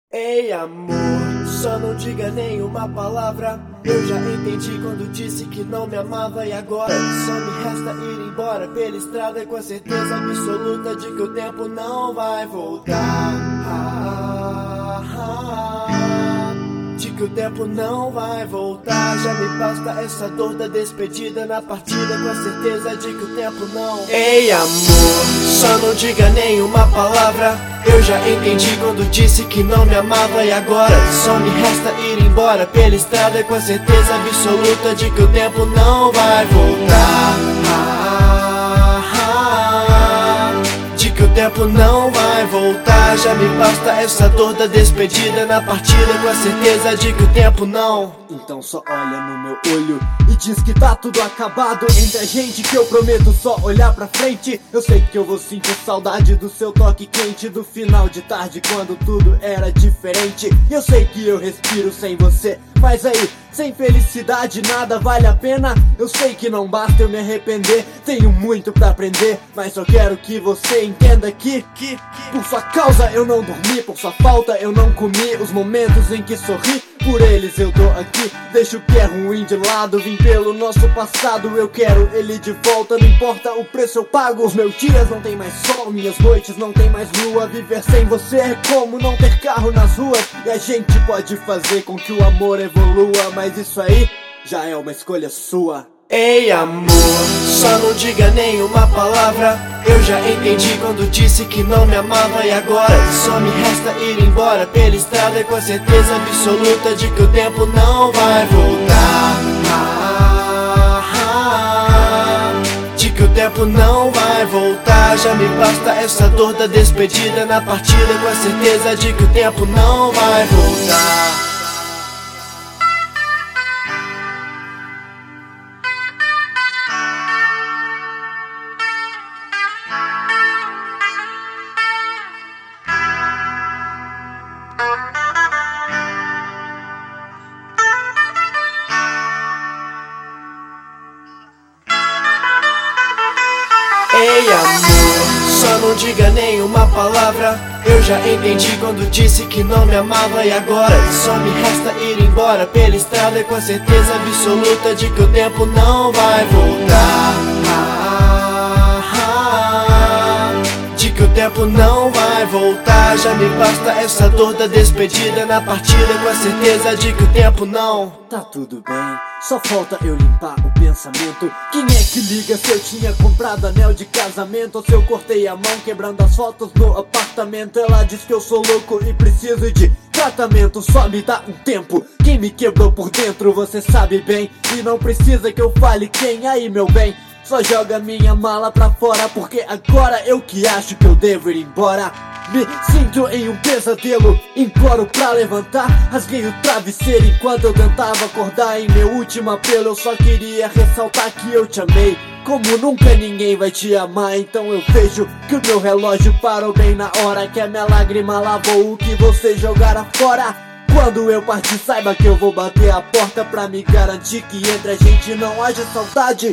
Ei amor, só não diga nenhuma palavra. Eu já entendi quando disse que não me amava. E agora só me resta ir embora pela estrada, com a certeza absoluta de que o tempo não vai voltar. De que o tempo não vai voltar. Já me basta essa dor da despedida na partida, com a certeza de que o tempo não. Ei amor, só não diga nenhuma palavra. Eu já entendi quando disse que não me amava. E agora só me resta ir embora pela estrada, com a certeza absoluta de que o tempo não vai voltar. De que o tempo não vai voltar. Já me basta essa dor da despedida na partida, com a certeza de que o tempo não. Então só olha no meu olho e diz que tá tudo acabado entre a gente, que eu prometo só olhar pra frente. Eu sei que eu vou sentir saudade do seu toque quente, do final de tarde quando tudo era diferente. Eu sei que eu respiro sem você, mas aí, sem felicidade nada vale a pena. Eu sei que não basta eu me arrepender, tenho muito pra aprender, mas só quero que você entenda que por sua causa eu não dormi, por sua falta eu não comi. Os momentos em que sorri, por eles eu tô aqui. Deixa o que é ruim de lado, vim pelo nosso passado, eu quero ele de volta. Não importa o preço eu pago. Os meus dias não tem mais sol, minhas noites não tem mais lua. Viver sem você é como não ter carro nas ruas. E a gente pode fazer com que o amor evolua, mas isso aí já é uma escolha sua. Ei amor, só não diga nenhuma palavra. Eu já entendi quando disse que não me amava. E agora só me resta ir embora pela estrada, com a certeza absoluta de que o tempo não vai voltar. De que o tempo não vai voltar. Já me basta essa dor da despedida na partida, com a certeza de que o tempo não vai voltar. Ei amor, só não diga nenhuma palavra. Eu já entendi quando disse que não me amava. E agora só me resta ir embora pela estrada, com a certeza absoluta de que o tempo não vai voltar. De que o tempo não vai voltar. Já me basta essa dor da despedida na partida, com a certeza de que o tempo não. Tá tudo bem, só falta eu limpar o pensamento. Quem é que liga se eu tinha comprado anel de casamento, ou se eu cortei a mão quebrando as fotos no apartamento? Ela diz que eu sou louco e preciso de tratamento, só me dá um tempo. Quem me quebrou por dentro você sabe bem, e não precisa que eu fale quem. Aí meu bem, só joga minha mala pra fora, porque agora eu que acho que eu devo ir embora. Me sinto em um pesadelo, imploro pra levantar. Rasguei o travesseiro enquanto eu tentava acordar. Em meu último apelo eu só queria ressaltar que eu te amei como nunca ninguém vai te amar. Então eu vejo que o meu relógio parou bem na hora que a minha lágrima lavou o que você jogara fora. Quando eu partir saiba que eu vou bater a porta pra me garantir que entre a gente não haja saudade.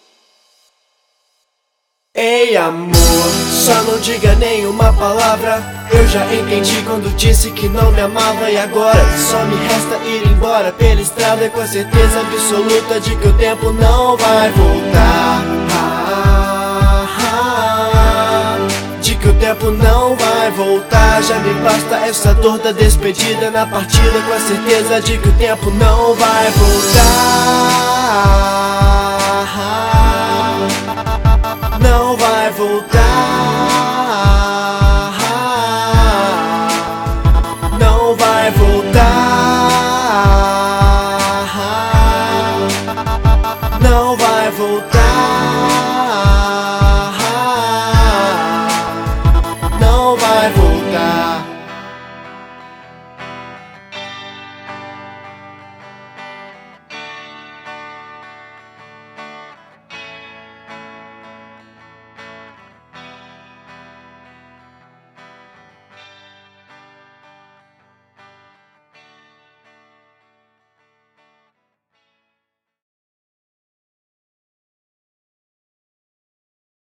Ei amor, só não diga nenhuma palavra. Eu já entendi quando disse que não me amava. E agora só me resta ir embora pela estrada, com a certeza absoluta de que o tempo não vai voltar. De que o tempo não vai voltar. Já me basta essa dor da despedida na partida, com a certeza de que o tempo não vai voltar. Não vai voltar.